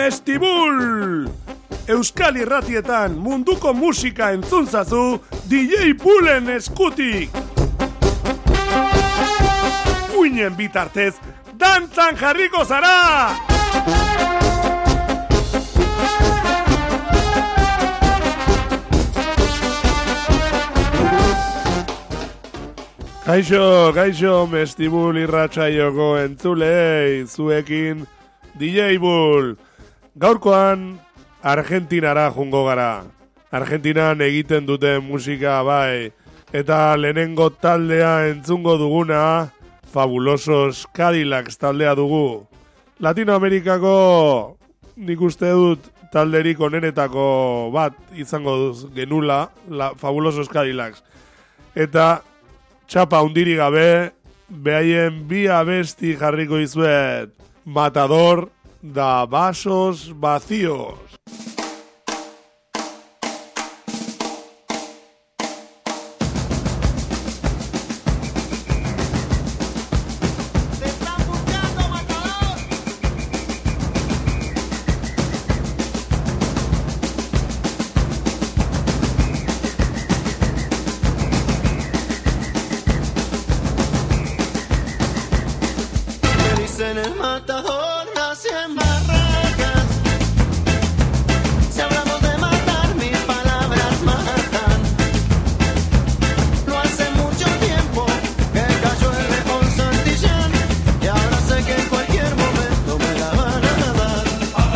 Mestibul! Euskal Irratietan munduko musika entzunzazu DJ Bullen eskutik! Uinen bitartez, dantzan jarriko zara! Kaixo, Mestibul irratsaioko entzulei, zuekin DJ Bull. Gaurkoan Argentinara jungo gara. Argentinan egiten duten musika bai, eta lehenengo taldea entzungo duguna, Fabulosos Cadillacs taldea dugu. Latinoamerikako nik uste dut talderik onenetako bat izango genula, Fabulosos Cadillacs. Eta txapa hundiri gabe, behaien bi abesti jarriko izuet, Matador da Vasos Vacíos. El matador nació en Barracas. Si hablamos de matar, mis palabras matan. No hace mucho tiempo que cayó el León Santillán, y ahora sé que en cualquier momento me la van a dar.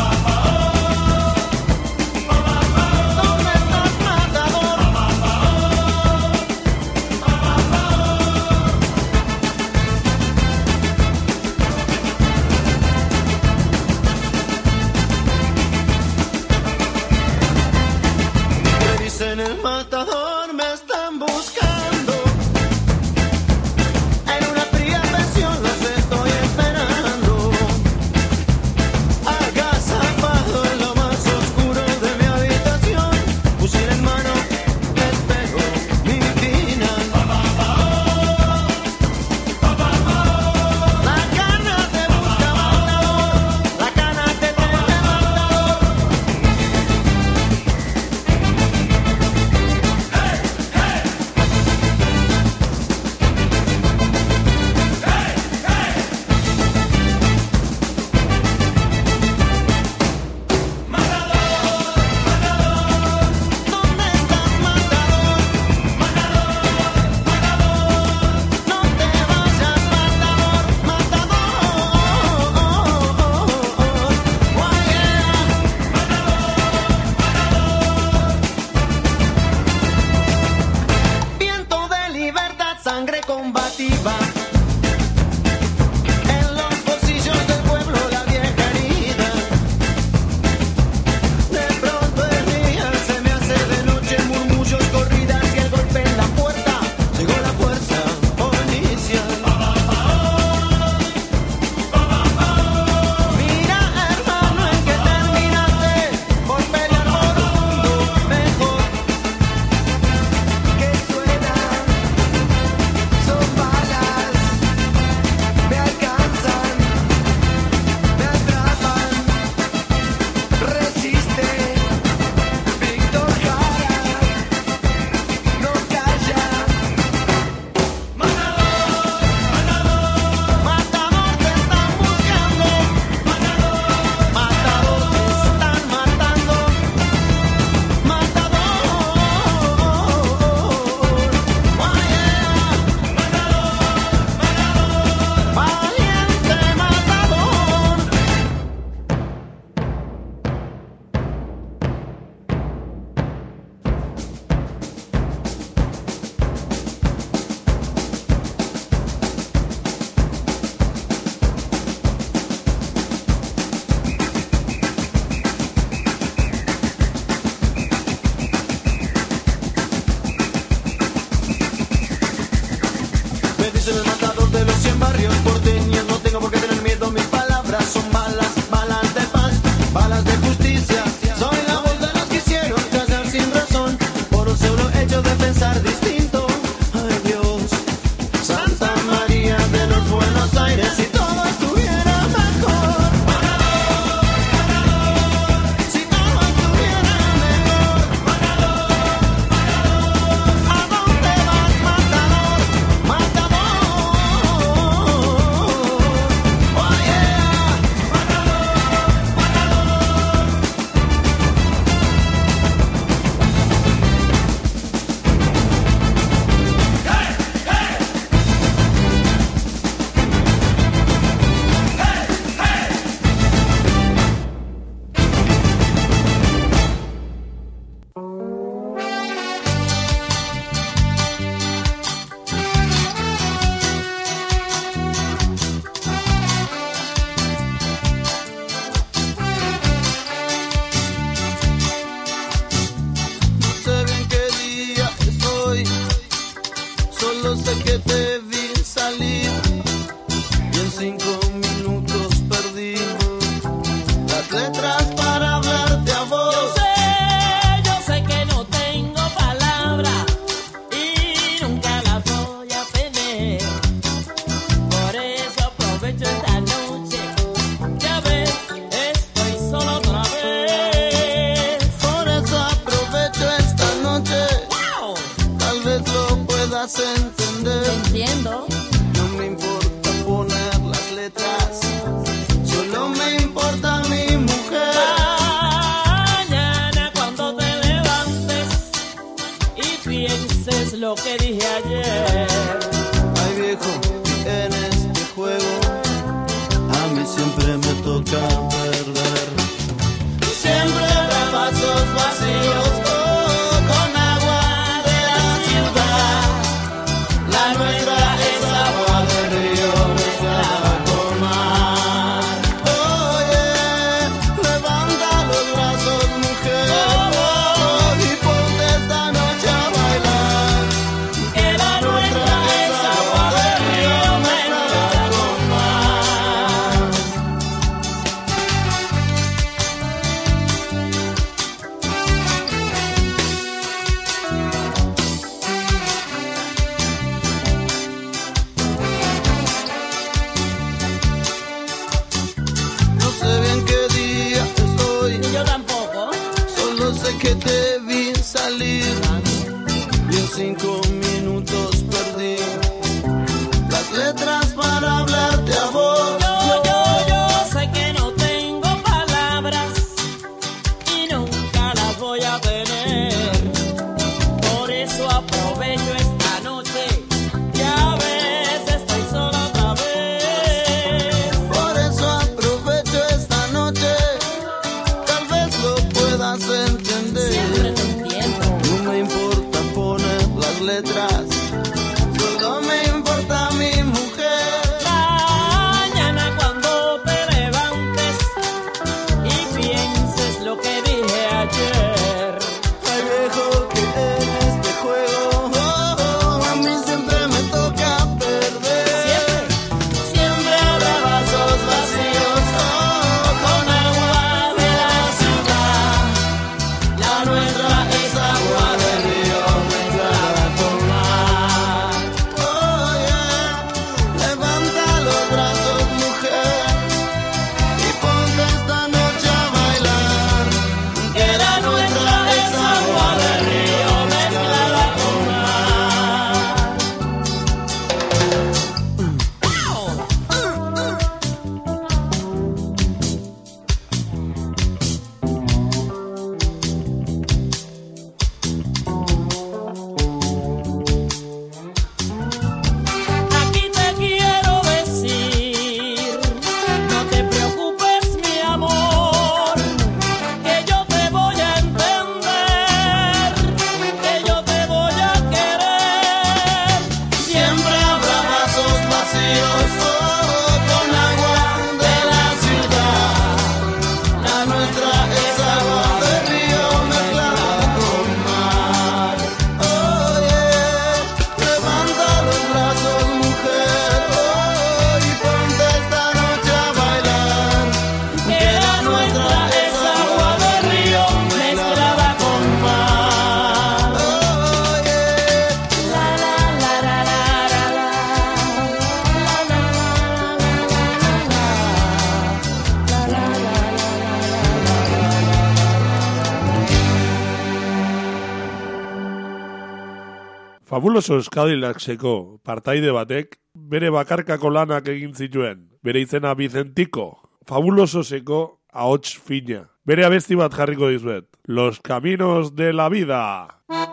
¿Dónde estás, matador? siempre me toca perder. Siempre vasos vacíos, con agua de la ciudad. La nuestra es agua del río mezclada con mar. Oye, levanta los brazos, mujer, y ponte esta noche a bailar. Que la nuestra es agua del río mezclada con mar. No sé bien qué día estoy, Yo tampoco. solo sé que te vi salir y en 5 minutos perdí las letras para hablarte a vos. Yo sé que no tengo palabras y nunca las voy a tener. Por eso aprovecho esta noche. Ya ves, estoy sola otra vez. Por eso aprovecho esta noche, tal vez lo puedas entender. Siempre te entiendo. No me importa poner las letras, solo me importa mi mujer. Mañana cuando te levantes y pienses lo que dije ayer. Ay, viejo, que en este juego a mí siempre me toca perder. Siempre habrá vasos vacíos, con agua de la ciudad. La nuestra es agua del río mezclada con mar. Oye, levanta los brazos, mujer, y ponte esta noche a bailar. Que la nuestra es agua del río mezclada con mar. Aquí te quiero decir, no te preocupes mi amor, que yo te voy a entender, que yo te voy a querer. Siempre habrá vasos vacíos, con agua de la ciudad. La nuestra es agua del río mezclada con mar. Oye, levanta los brazos, mujer, y ponte esta noche a bailar. Que la nuestra es agua del río mezclada con mar. Oye, La la la la la la la, la la la la la la, la la la Fabuloso Cadillacseko partaide batek bere bakarkako lanak egin zituen. Bere izena Vicentico. Fabulososeko ahots fina. Bere abesti bat jarriko dizuet. Los caminos de la vida.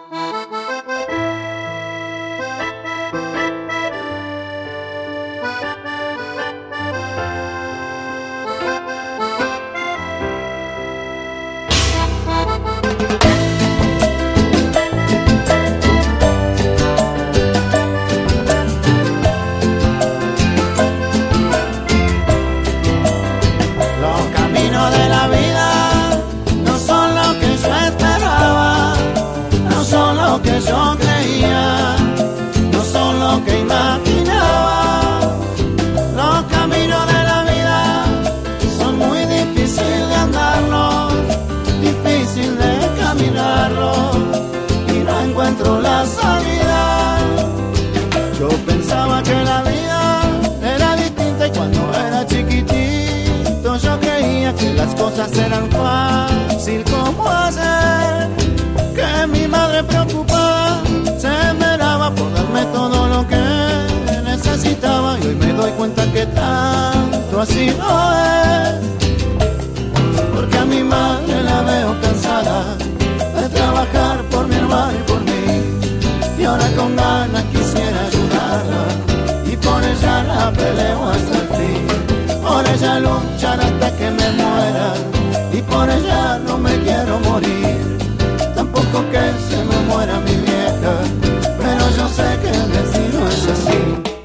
los caminos de la vida no son lo que yo esperaba, no son lo que yo creía, no son lo que imaginaba. Los caminos de la vida son muy difíciles de andarlos, difícil de caminarlos, y no encuentro la salida. Yo pensaba que la vida era distinta y cuando era chiquitito yo creía que las cosas eran fácil como ayer, que mi madre preocupada se esmeraba por darme todo lo que necesitaba, y hoy me doy cuenta que tanto así no es, porque a mi madre la veo cansada de trabajar por mi hermano y por mí, y ahora con ganas quisiera ayudarla y por ella la peleo hasta el fin. Por ella ella luchar hasta que me muera. Y por ella no me quiero morir, tampoco que se me muera mi vieja, pero yo sé que el destino es así.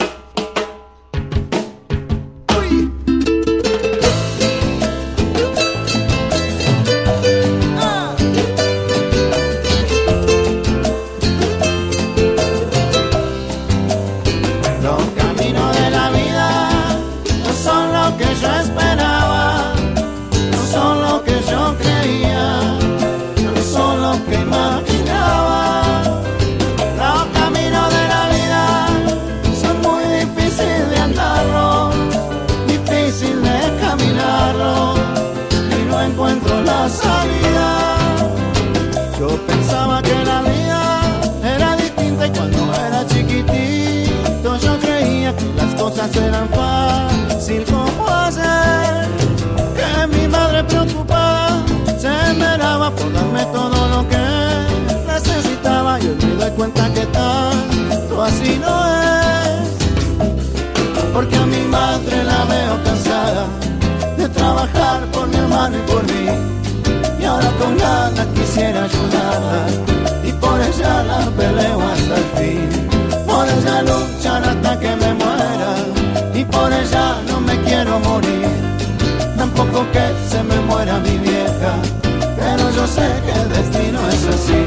Yo pensaba que la vida era distinta y cuando era chiquitito yo creía que las cosas eran fácil como ayer, que mi madre preocupada se esmeraba por darme todo lo que necesitaba y hoy me doy cuenta que tanto así no es, porque a mi madre la veo cansada de trabajar por mi hermano y por mí. Y ahora con ganas quisiera ayudarla y por ella la peleo hasta el fin. Por ella luchar hasta que me muera y por ella no me quiero morir, tampoco que se me muera mi vieja, pero yo sé que el destino es así.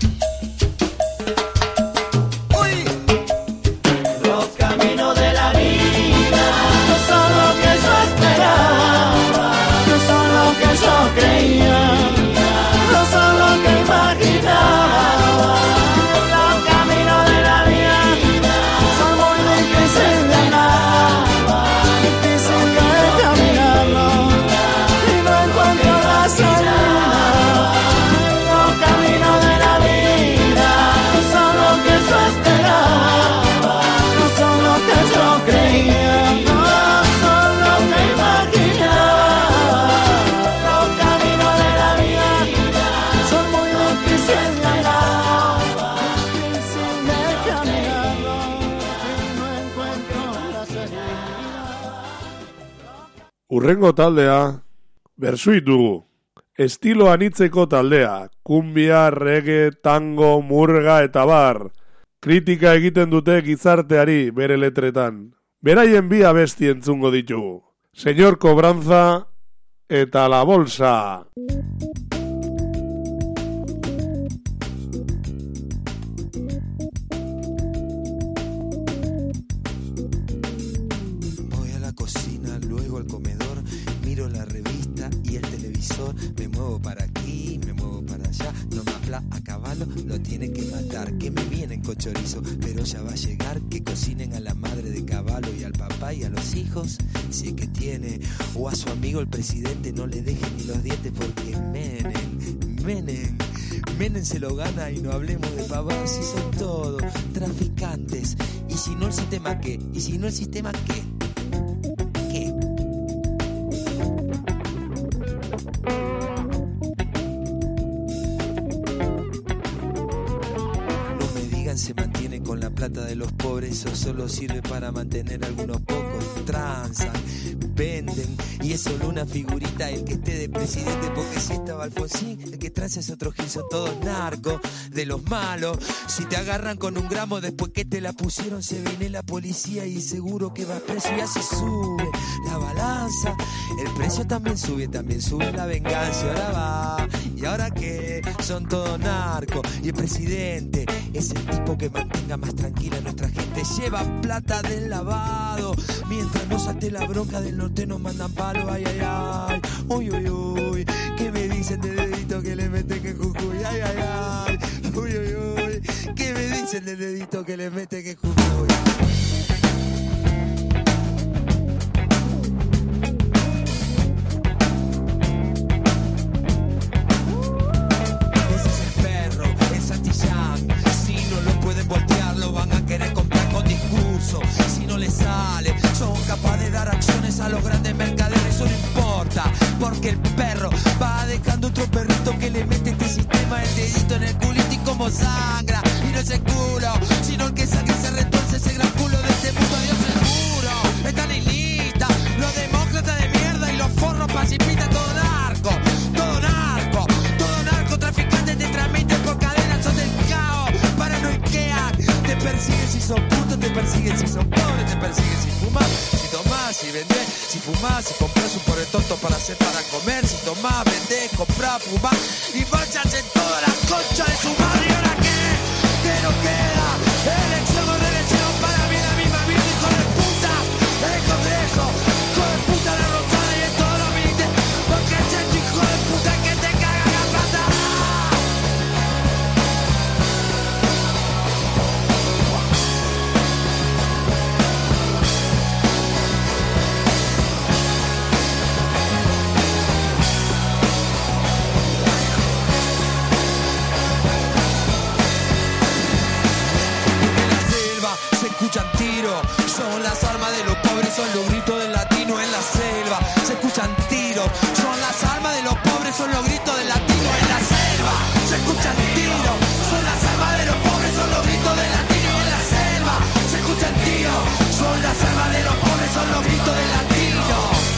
Los caminos de la vida no son lo que yo esperaba, no son lo que yo creía, no son lo que imaginaba. Los caminos de la vida son muy difíciles de andar, difícil de caminarlo y no encuentro la salida. Los caminos de la vida no son lo que yo esperaba, no son lo que yo creía, no son lo que imaginaba. Los caminos de la vida son muy difíciles de andar, difícil de caminarlo y no encuentro la salida. Urrengo taldea, bersuit dugu. Estilo anitzeko taldea, kumbia, reggae, tango, murga eta bar. Kritika egiten dute gizarteari bere letretan. Beraien bi abesti entzungo ditugu. Señor Cobranza eta La Bolsa. Voy a la cocina, luego al comedor, miro la revista y el televisor, me muevo para aquí, me muevo para allá, no me habla a caballo, lo tienen que matar, que me vienen con chorizo, pero ya va a llegar, que cocinen a la madre de caballo y al papá y a los hijos, si es que tiene, o a su amigo el presidente, no le dejen ni los dientes porque Menem se lo gana y no hablemos de pavadas, si son todos traficantes, y si no el sistema qué, y si no el sistema qué. Se mantiene con la plata de los pobres, eso solo sirve para mantener a algunos pocos. Transan, venden, y es solo una figurita el que esté de presidente, porque si estaba Alfonsín, el que transa es otro gil, son todos narcos, de los malos. Si te agarran con un gramo después que te la pusieron, se viene la policía y seguro que vas preso, y así sube la balanza, el precio también sube la venganza, y ahora va, y ahora que son todos narcos, y el presidente es el tipo que mantenga más tranquila a nuestra gente, lleva plata del lavado, mientras no salte la bronca del norte nos mandan palo, ay, ay, ay, uy, uy, uy, ¿qué me dicen del dedito que le meten que Jujuy? Ay, ay, ay, uy, uy, uy, ¿qué me dicen del dedito que le meten que Jujuy? Si no les sale, son capaces de dar acciones a los grandes mercaderes, eso no importa, porque el perro va dejando otro perrito que le mete este sistema el dedito en el culito y como sangra, y no es el culo, sino el que saque se retuerce ese gran culo de este mundo, Dios seguro, están en lista, los demócratas de mierda. más, si compras un pobre tonto para hacer para comer, si tomás, vendés, comprás, fumás y marchas en todas las conchas de su madre. ¿Y ahora qué? ¿Qué nos queda? Elección o reelección, para mí la misma vida, hijo de puta. El Congreso, hijo de puta, la Rosada y en todos los ministerios, porque es este hijo de puta que te caga la plata. Se escuchan tiros, son las armas de los pobres, son los gritos del latino en la selva. Se escuchan tiros, son las armas de los pobres, son los gritos del latino en la selva. Se escuchan tiros, son las armas de los pobres, son los gritos del latino en la selva. Se escuchan tiros, son las armas de los pobres, son los gritos del latino.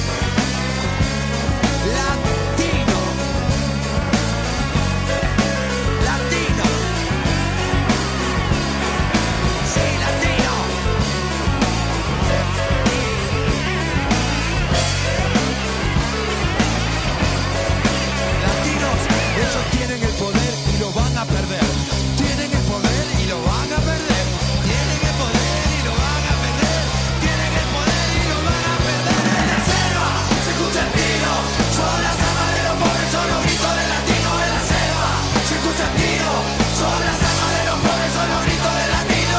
Latino. Latino. Sí, latino. Latinos, ellos tienen el poder y lo van a perder. Tienen el poder y lo van a perder. Tienen el poder y lo van a perder. Tienen el poder y lo van a perder. En la selva se escucha el tiro. Son las armas de los pobres, son los gritos del latino en la selva. Se escucha el tiro. Son las armas de los pobres, son los gritos del latino.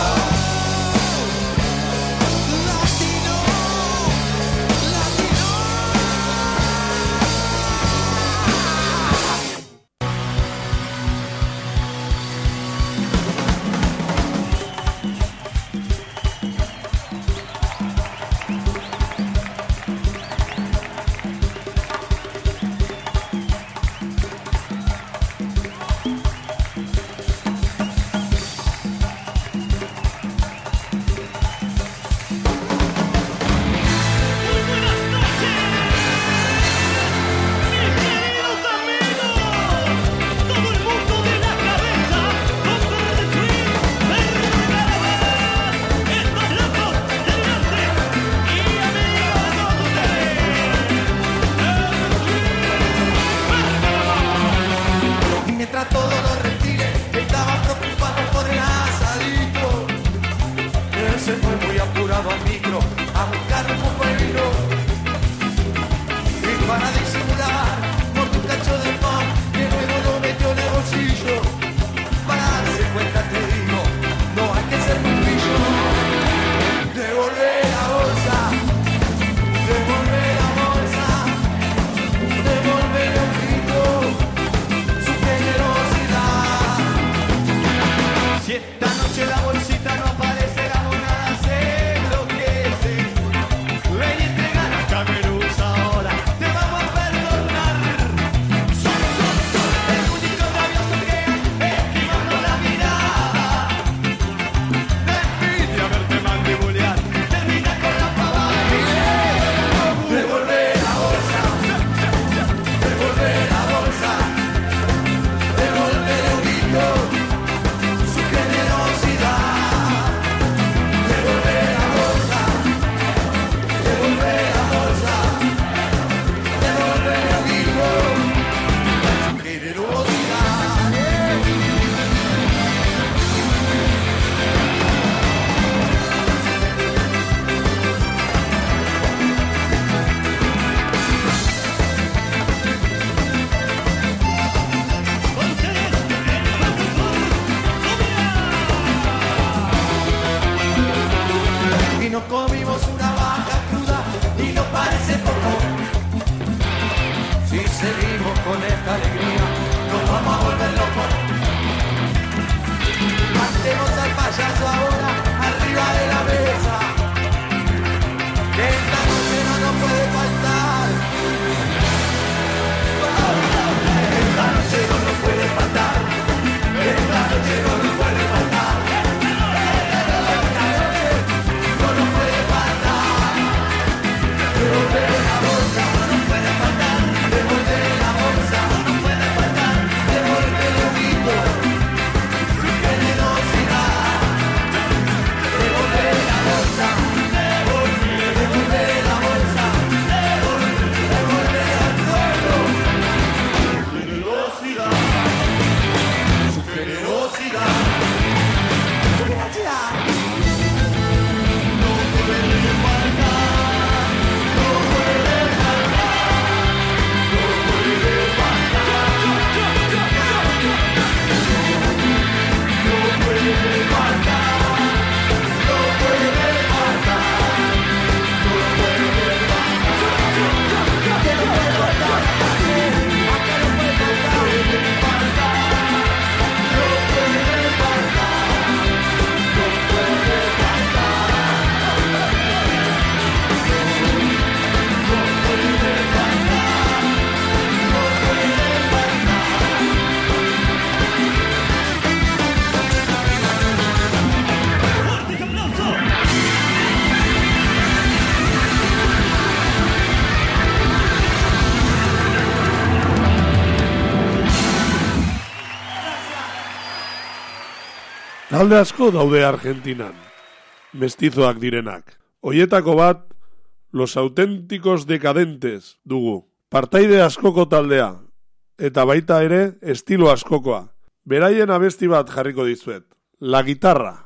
Latino. Latino. Mientras todos los reptiles estaban preocupados por el asadito, él se fue muy apurado al micro a buscar un poco de vino. Y para disimular, mordió un cacho de pan que luego lo metió en el bolsillo. Para darse cuenta, te digo, no hay que ser muy pillo. Devolver la bolsa, devolver la bolsa, devolver el grito. Generosidad. Si esta noche la bolsita no aparece, la monada se enloquece. Ven y entrega la cameruza ahora. Te vamos a Talde asko daude Argentinan, mestizoak direnak. Hoietako bat, Los Auténticos Decadentes dugu. Partaide askoko taldea, eta baita ere estilo askokoa. Beraien abesti bat jarriko dizuet. La Guitarra.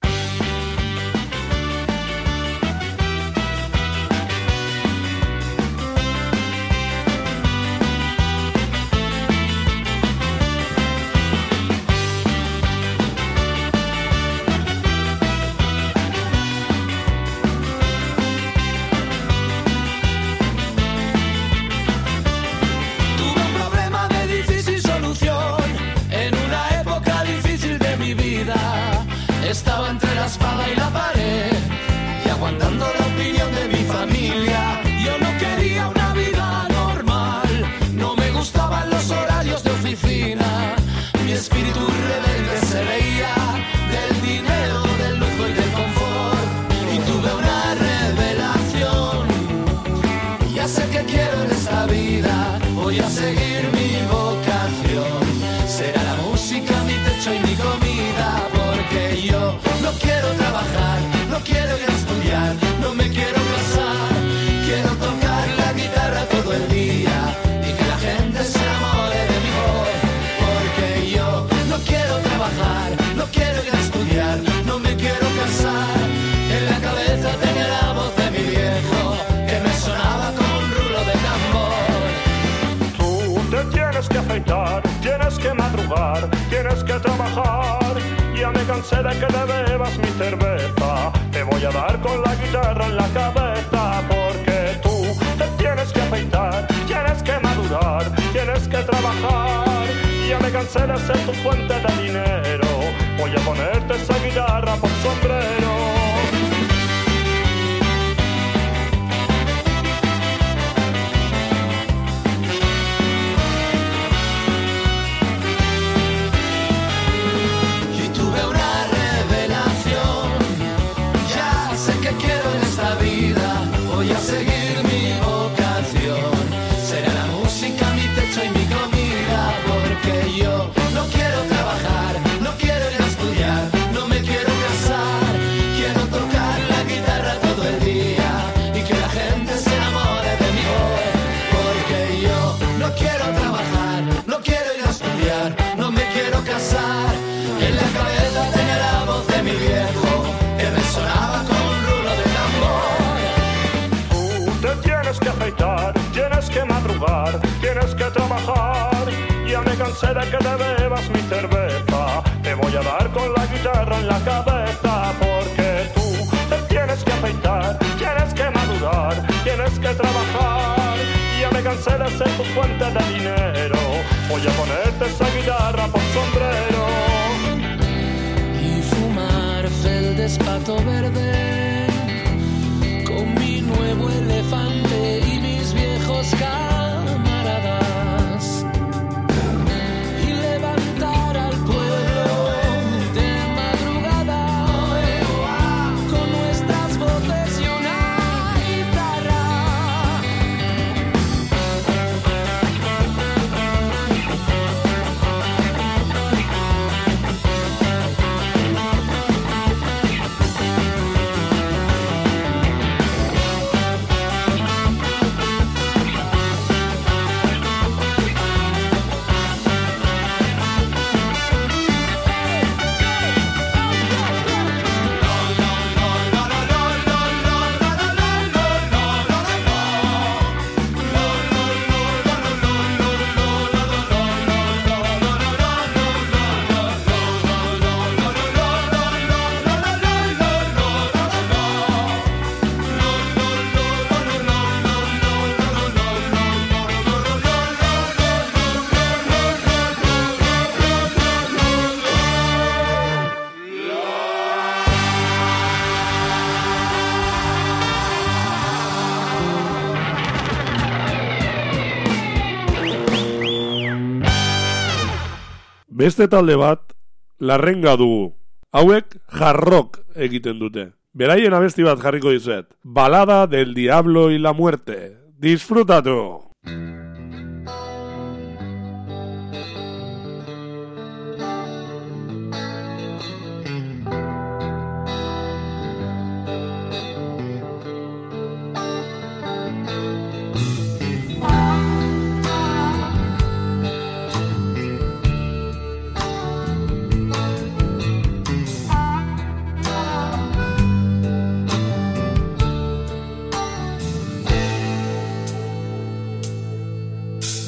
Estaba entre la espada y la pared y aguantando la opinión de mi familia. Yo no quería una vida normal, no me gustaban los horarios de oficina. Mi espíritu rebelde se veía del dinero, del lujo y del confort. Y tuve una revelación, ya sé que quiero en esta vida, voy a seguir mi vocación. Será la música mi techo y mi comida, porque yo no quiero trabajar, no quiero ir a estudiar, no me quiero casar. Quiero tocar la guitarra todo el día y que la gente se enamore de mi voz, porque yo no quiero trabajar, no quiero ir a estudiar, no me quiero casar. En la cabeza tenía la voz de mi viejo que me sonaba con un rulo de tambor. Tú te tienes que afeitar, tienes que madrugar, tienes que trabajar. Ya me cansé de que te bebas mi cerveza. Te voy a dar con la guitarra en la cabeza, porque tú te tienes que afeitar, tienes que madurar, tienes que trabajar. Ya me cansé de ser tu fuente de dinero. Voy a ponerte esa guitarra por sombrero. Voy a seguir mi vocación, será la música mi techo y mi comida, porque yo no quiero trabajar, no quiero ir a estudiar, no me quiero casar. Quiero tocar la guitarra todo el día y que la gente se enamore de mi voz, porque yo no quiero trabajar, no quiero ir a estudiar, no me quiero casar. En la cabeza tenía la voz de mi viejo que me sonaba con un rulo de tambor. Tienes que afeitar, tienes que madrugar, tienes que trabajar. Ya me cansé de que te bebas mi cerveza. Te voy a dar con la guitarra en la cabeza, porque tú te tienes que afeitar, tienes que madurar, tienes que trabajar. Ya me cansé de ser tu fuente de dinero. Voy a ponerte esa guitarra por sombrero. Y fumar feldespato verde con mi nuevo elefante y mis viejos camaradas, y levantar al pueblo de madrugada con nuestras voces y una guitarra. Beste talde bat, Larrenga dugu. Hauek jarrok egiten dute. Beraien abesti bat jarriko dizuet. Balada del Diablo y la Muerte. Disfrutatu!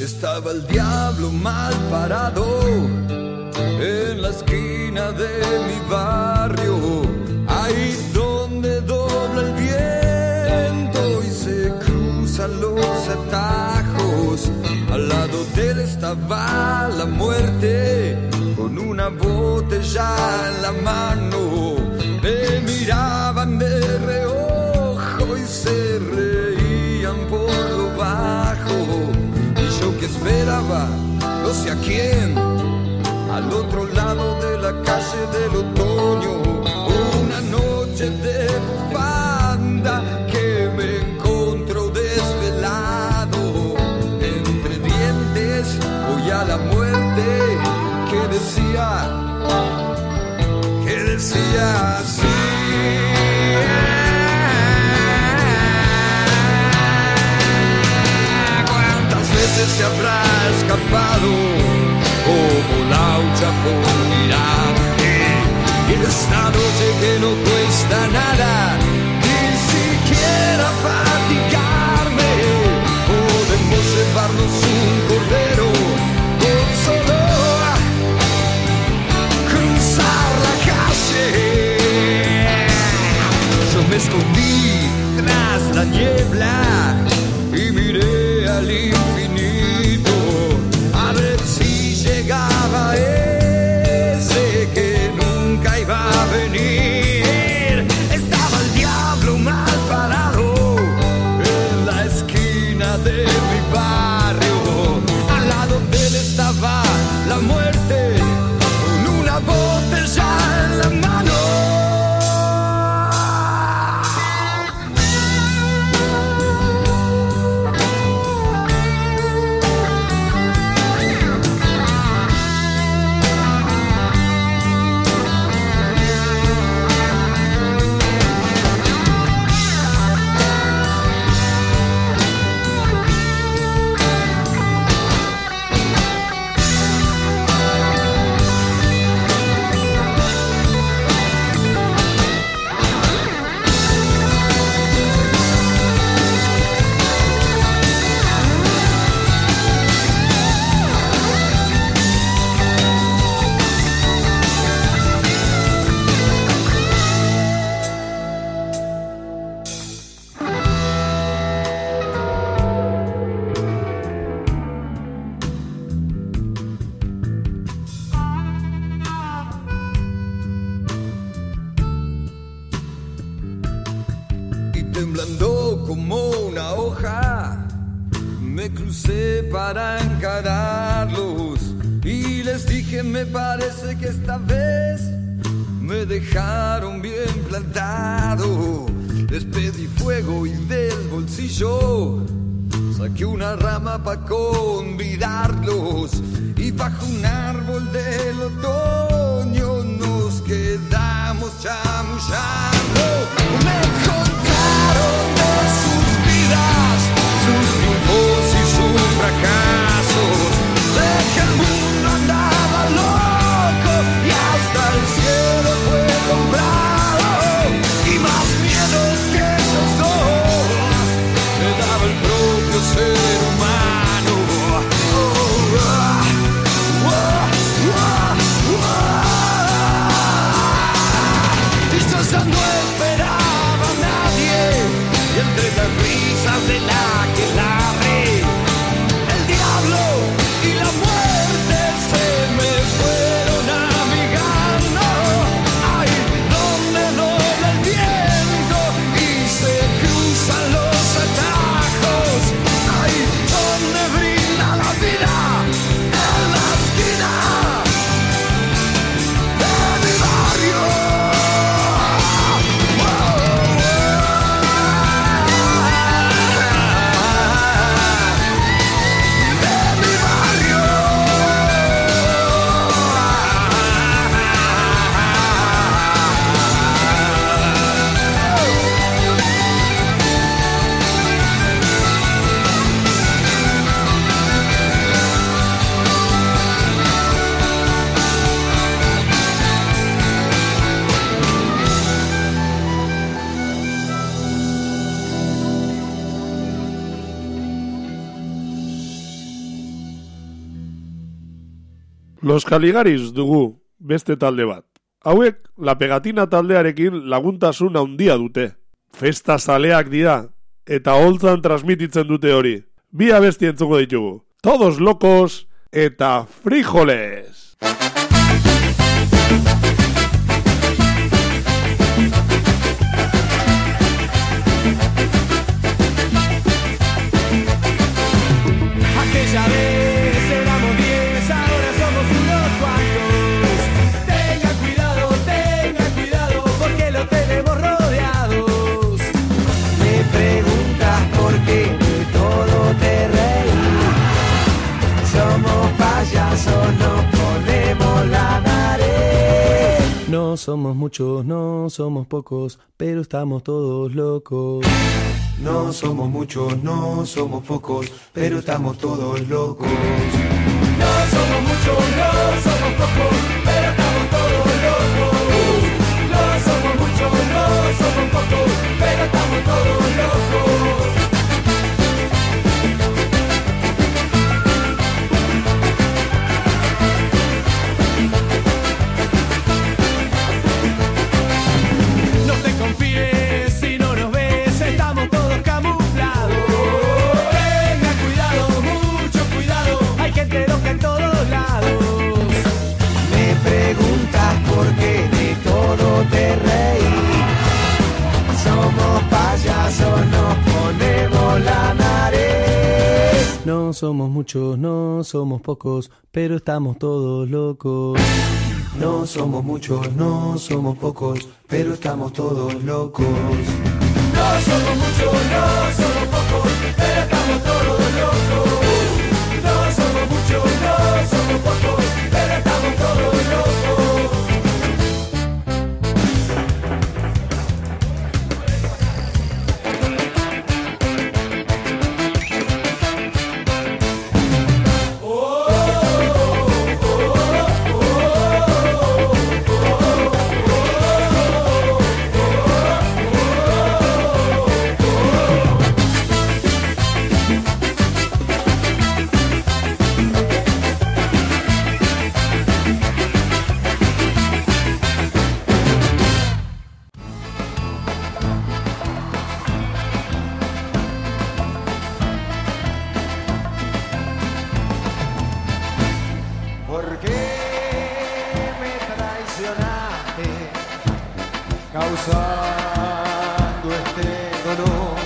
estaba el diablo mal parado en la esquina de mi barrio, ahí donde dobla el viento y se cruzan los atajos. Al lado de él estaba la muerte con una botella en la mano. Me miraban de reojo y se reían por lo bajo. Y yo que esperaba, no sé a quién, al otro lado de la calle del otoño, una noche de bufanda que me encontró desvelado. Entre dientes voy a la muerte que decía así. ¿Cuántas veces se habrá escapado como laucha por mirar? Y esta noche que no cuesta nada, ni siquiera fatigarme, podemos llevarnos un cordero con solo cruzar la calle. Yo me escondí tras la niebla y miré al infinito a ver si llegaba ese que nunca iba a venir. Estaba el diablo mal parado en la esquina de mi barrio, al lado de él estaba la muerte con una botella en la mano. Temblando como una hoja, me crucé para encararlos y les dije, me parece que esta vez me dejaron bien plantado. Les pedí fuego y del bolsillo saqué una rama para convidarlos, y bajo un árbol del otoño nos quedamos chamullando. Me contaron de sus vidas, sus triunfos y sus fracasos, de que el mundo andaba loco y hasta el cielo fue comprado, y más miedos que esos dos me daba el propio ser humano. Y yo ya no esperaba a nadie, y entre las risas de la que larre Los Caligaris dugu beste talde bat. Hauek La Pegatina taldearekin laguntasun handia dute. Festa zaleak dira eta holtzan transmititzen dute hori. Bi abesti entzuko ditugu. Todos locos eta frijoles. Aquella vez éramos 10, ahora somos unos cuantos. Tengan cuidado, porque lo tenemos rodeados. Me preguntas por qué de todo te reí. Somos payasos, nos ponemos la nariz. No somos muchos, no somos pocos, pero estamos todos locos. No somos muchos, no somos pocos, pero estamos todos locos. No somos muchos, no somos pocos, pero estamos todos locos. No somos muchos, no somos pocos, pero estamos todos locos. No te confíes si no nos ves, estamos todos camuflados. Tenga cuidado, mucho cuidado, hay gente loca en todos lados. Me preguntas por qué de todo te reí. Somos payasos, nos ponemos la nariz. No somos muchos, no somos pocos, pero estamos todos locos. No somos muchos, no somos pocos, pero estamos todos locos. No somos muchos, no somos pocos, pero estamos todos locos. No somos muchos, no somos pocos, pero estamos todos locos. ¿Por qué me traicionaste? Causando este dolor.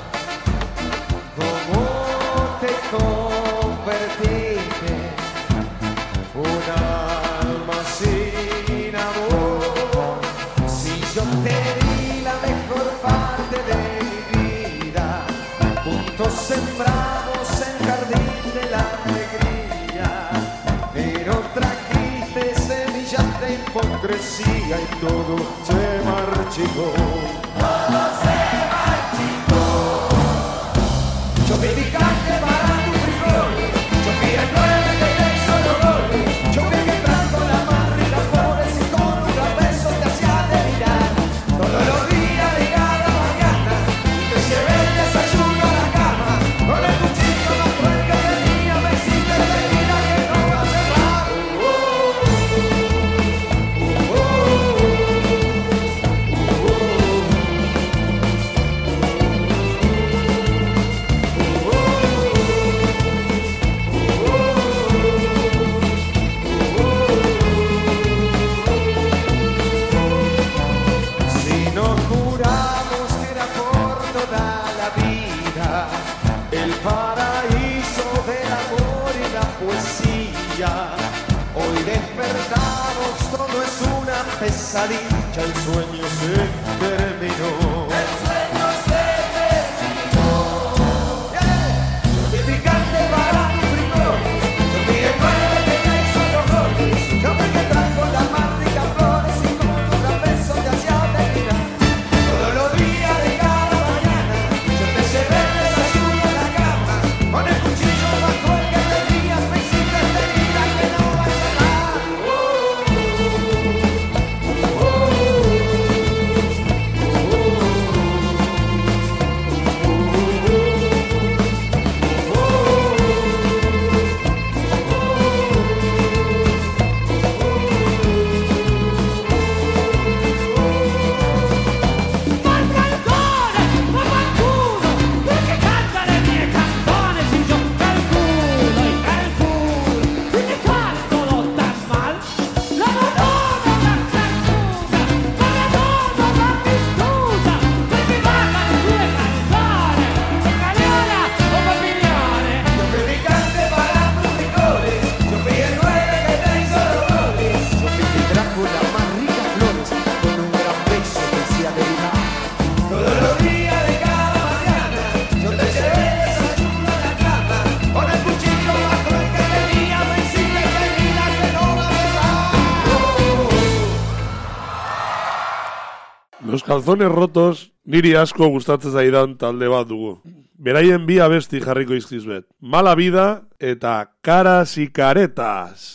¿Cómo te convertiste? Un alma sin amor. Si yo te di la mejor parte de mi vida, juntos sembramos el jardín de la alegría. Pero trajiste semillas de hipocresía y todo se marchitó. Todo se marchitó. Yo vi mi carne para tu frijol. Yo fui el 9 que te hizo los goles. Yo vi que entrar con la más rica flores y con un beso te hacía delirar. Todos los días de cada mañana te llevé el desayuno a la cama. Con el cuchillo más cruel que tenía me hiciste venir a que no va a cerrar. Si nos juramos que era por toda la vida, el paraíso del amor y la poesía, hoy despertamos, todo es una pesadilla, el sueño se terminó. El sueño se terminó. Y picante para tu frijol, yo vi el 9 que te hizo los goles, yo me quedé con las más ricas flores y con un beso te hacía delirar. Todos los días de cada mañana yo te llevé el desayuno a la cama. Con el cuchillo más cruel que tenías me hiciste venir a que no va a cerrar. Los calzones rotos niri asko gustatzen zaidan talde bat dugu. Beraien bi abesti jarriko izkizbet. Mala vida eta caras y caretas.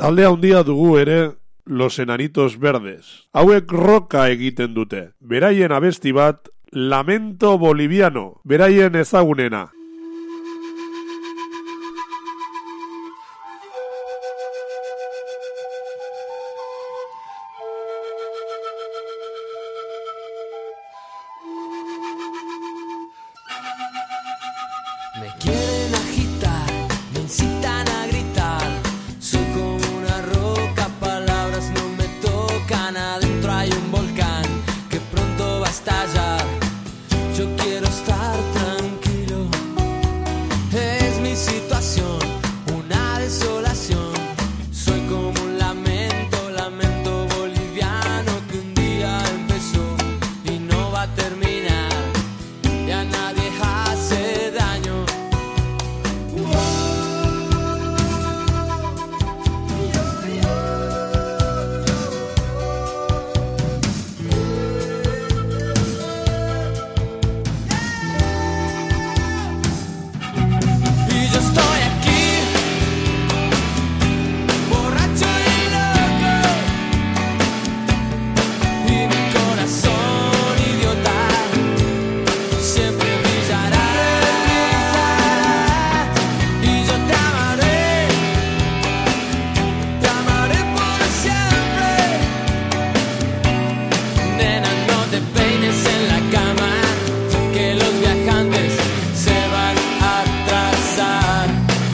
Talde handia dugu ere Los Enanitos Verdes. Hauek roka egiten dute. Beraien abesti bat, Lamento Boliviano, beraien ezagunena. Me quieren agitar, me incitan a gritar. Soy como una roca, palabras no me tocan. Adentro hay un volcán que pronto va a estallar. Yo quiero estar tranquilo. Es mi situación, una desolación. Soy como un lamento, lamento boliviano que un día empezó y no va a terminar. Ya nadie hace daño. Y yo estoy aquí, borracho y loco, y mi corazón idiota siempre brillará. Y yo te amaré por siempre. Nena, no te peines en la cama, que los viajantes se van a atrasar.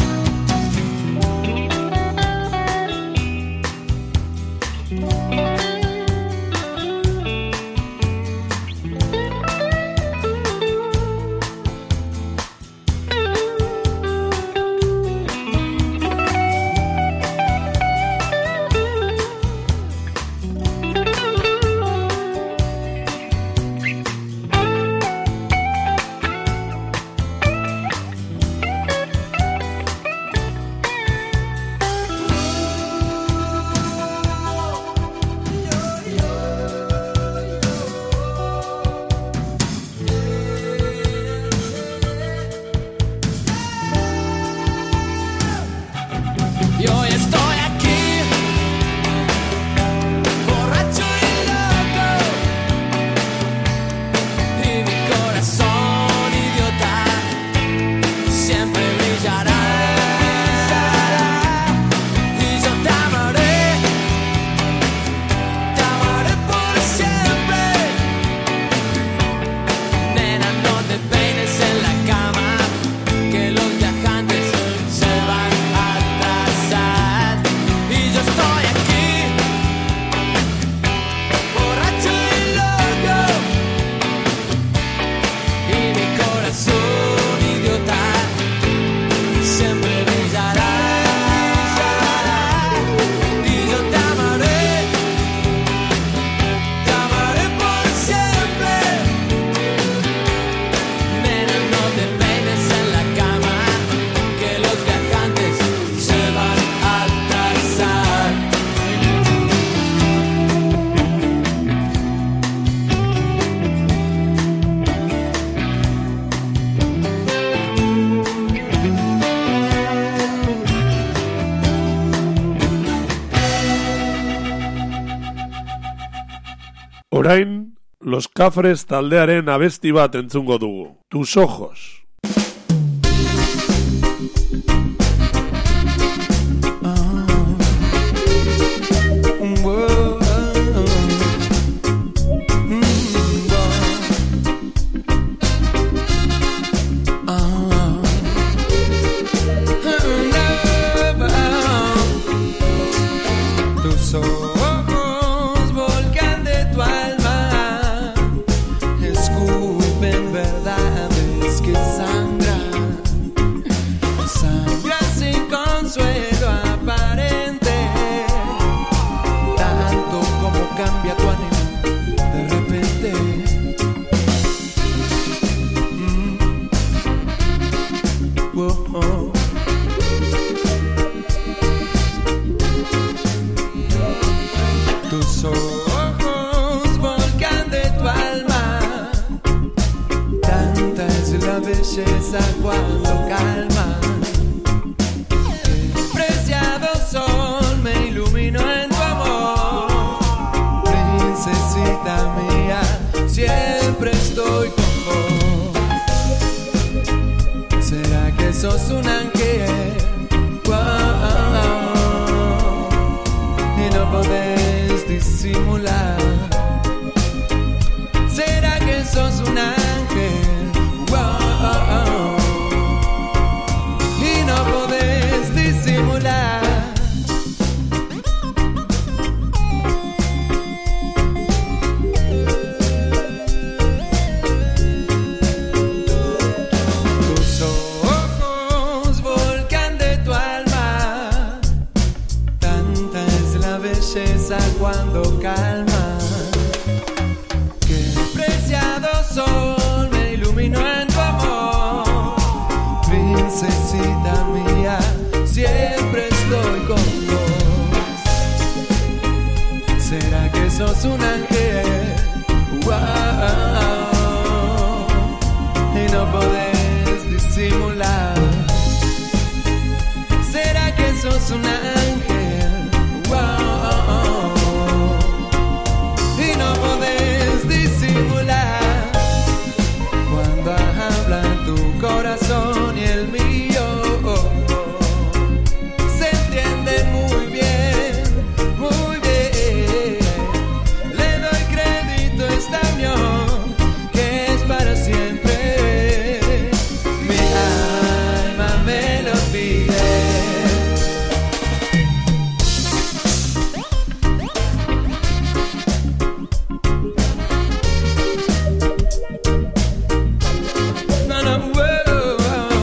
Y hoy estoy aquí, borracho y loco, y mi corazón idiota siempre brillará. Y yo te amaré por siempre. Nena, no te peines en la cama, que los viajantes se van a atrasar. Y yo estoy aquí, borracho y loco, y mi corazón idiota siempre brillará. Y yo te amaré por siempre. Nena, no te peines en la cama, que los viajantes se van a atrasar. Orain, Los Cafres taldearen abesti bat entzungo dugu. Tus ojos. Tus ojos, volcán de tu alma, escupen verdades que sangran, sangran sin consuelo aparente, tanto como cambia tu ánimo de repente. Oh. Tus ojos, volcán de tu alma, tanta es la belleza cuando calma. Preciado sol, me ¿Será que sos un ángel? Wow. Y no podés disimular. Tus ojos, volcán de tu alma. Tanta es la belleza cuando calma. Qué preciado sol me iluminó en tu amor. Princesita mía, siempre estoy con vos. ¿Será que sos un ángel? Wow. Y no podés disimular. ¿Será que sos un ángel? Wow. Y no podés disimular. Cuando habla tu corazón y el mío, se entienden muy bien, muy bien. Le doy crédito a esta unión que es para siempre. Mi alma me lo pide. No, no, wow.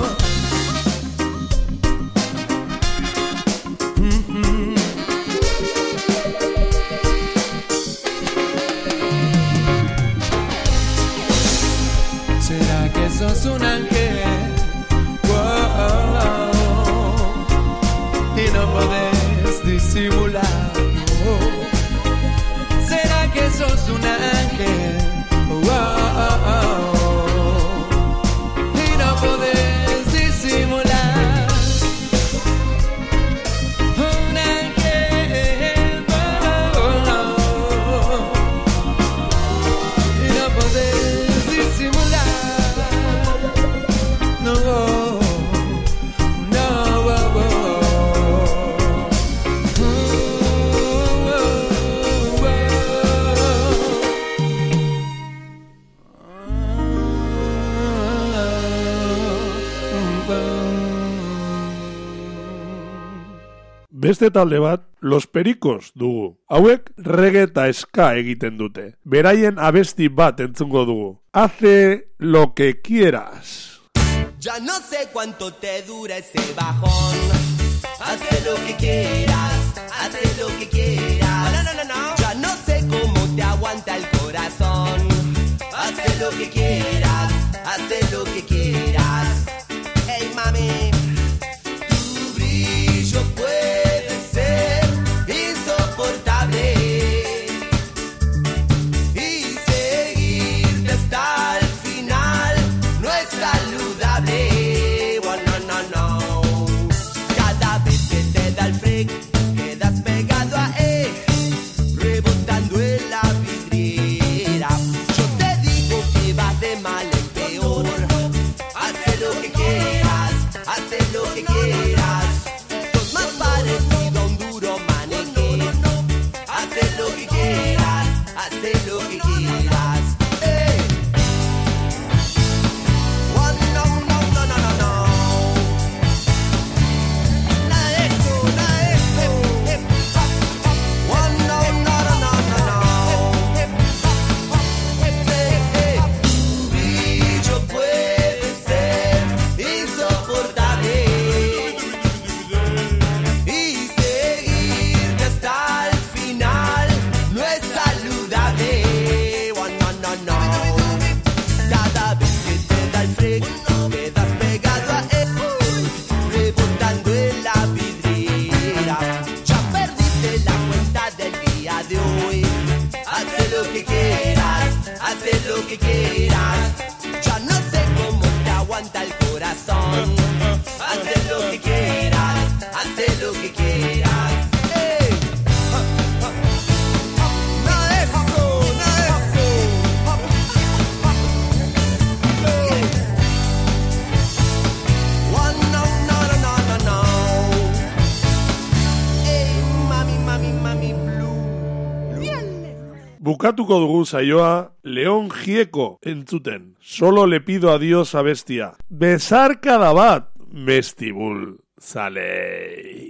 ¿Será que sos un ángel? Wow. Y no podés disimular. ¿Será que sos un ángel? Wow. Y no podés disimular. Un ángel. Wow. Y no podés disimular. No, no, wow, wow. Beste talde bat, Los Pericos dugu. Hauek reggae eta ska egiten dute. Beraien abesti bat entzungo dugu. Hace lo que quieras. Ya no sé cuánto te dura ese bajón. Haz lo que quieras, haz lo que quieras. No, no, no, no. Ya no sé cómo te aguanta el corazón. Haz lo que quieras, haz lo que quieras. Hey mami, tu brillo puede ser insoportable y seguirte hasta el final no es saludable. Oh, no, no, no. Cada vez que te da el freak, quedas pegado a él, rebotando en la vidriera. Yo te digo que vas de mal en peor. Haz lo que quieras, haz lo que quieras. Sos más parecido a un duro maniquí. Haz lo que quieras, haz lo que quieras. Hey. Oh, no, no, no, no, no, no. Nada de eso, nada de eso. Oh, no, no, no, no, no, no. Tu brillo puede ser insoportable y seguirte hasta el final no es saludable. Oh, no, no, no. Cada vez que te da el freak, quedas pegado a él, rebotando en la vidriera. Ya perdiste la cuenta del día de hoy. Haz lo que quieras, haz lo que quieras. Ya no sé cómo te aguanta el corazón. Haz lo que quieras, haz lo que quieras. Hey. Nada de eso, nada de eso. Oh, no, no, no, no, no, no. Hey, mami, mami, mami, blue. Bukatuko dugu saioa Leon Gieco entzuten. Solo le pido a Dios abestia. Besarkada bat, mestibul zalei.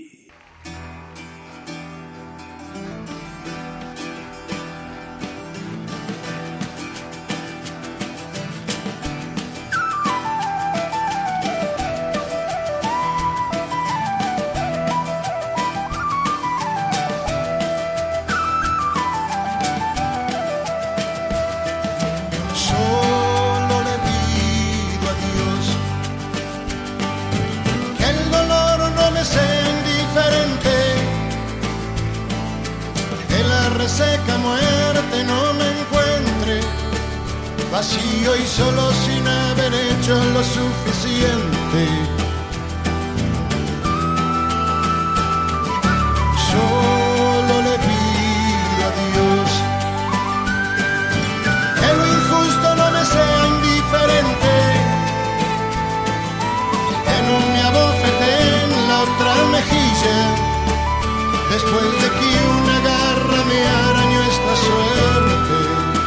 Seca muerte no me encuentre vacío y solo sin haber hecho lo suficiente. Solo le pido a Dios que lo injusto no me sea indiferente, que no me abofete en la otra mejilla después de que una garra me arañó esta suerte.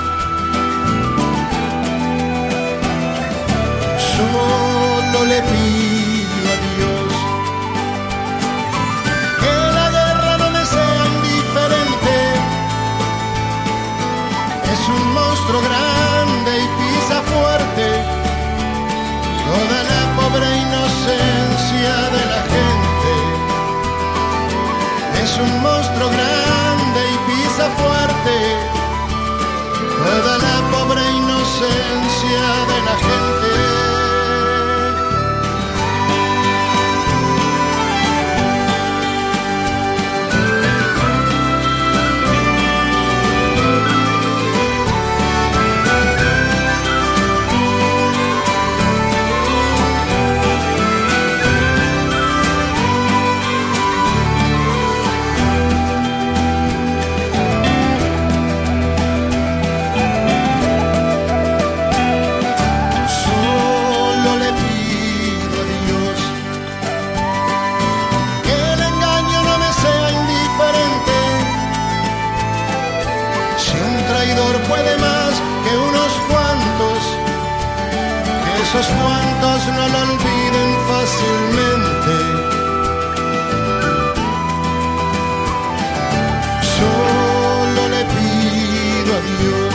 Solo le pido a Dios que la guerra no me sea indiferente. Es un monstruo grande y pisa fuerte toda la pobre inocencia de la gente. Es un monstruo grande y pisa fuerte toda la pobre inocencia de la gente. Puede más que unos cuantos, que esos cuantos no lo olviden fácilmente. Solo le pido a Dios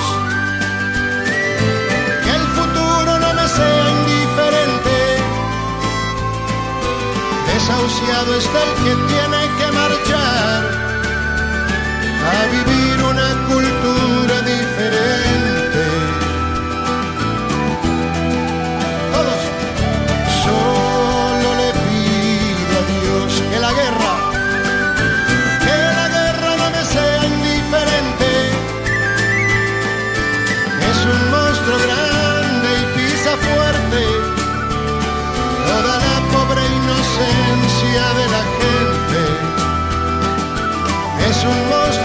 que el futuro no me sea indiferente. Desahuciado está el que tiene que marchar a vivir una cultura diferente. Todos. Solo le pido a Dios que la guerra no me sea indiferente. Es un monstruo grande y pisa fuerte toda la pobre inocencia de la gente. Es un monstruo